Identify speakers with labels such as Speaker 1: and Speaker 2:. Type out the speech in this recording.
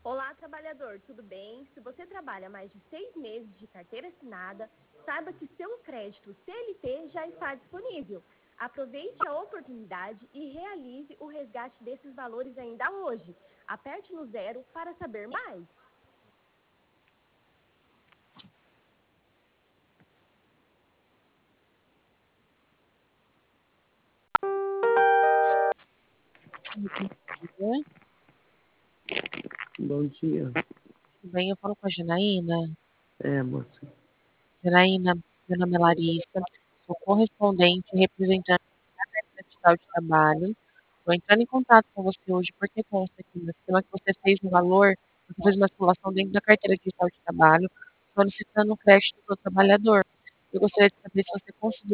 Speaker 1: Olá, trabalhador, tudo bem? Se você trabalha mais de 6 meses de carteira assinada, saiba que seu crédito CLT já está disponível. Aproveite a oportunidade e realize o resgate desses valores ainda hoje. Aperte no 0 para saber mais.
Speaker 2: Dia,
Speaker 3: Bom dia.
Speaker 2: tudo bem? Eu falo com a Janaína.
Speaker 3: Moça.
Speaker 2: Janaína, meu nome é Larissa, sou correspondente e representante da Carteira Digital de Trabalho. Estou entrando em contato com você hoje porque consta aqui no sistema que você fez um valor, você fez uma simulação dentro da Carteira Digital de Trabalho, solicitando o crédito do trabalhador. Eu gostaria de saber se você conseguiu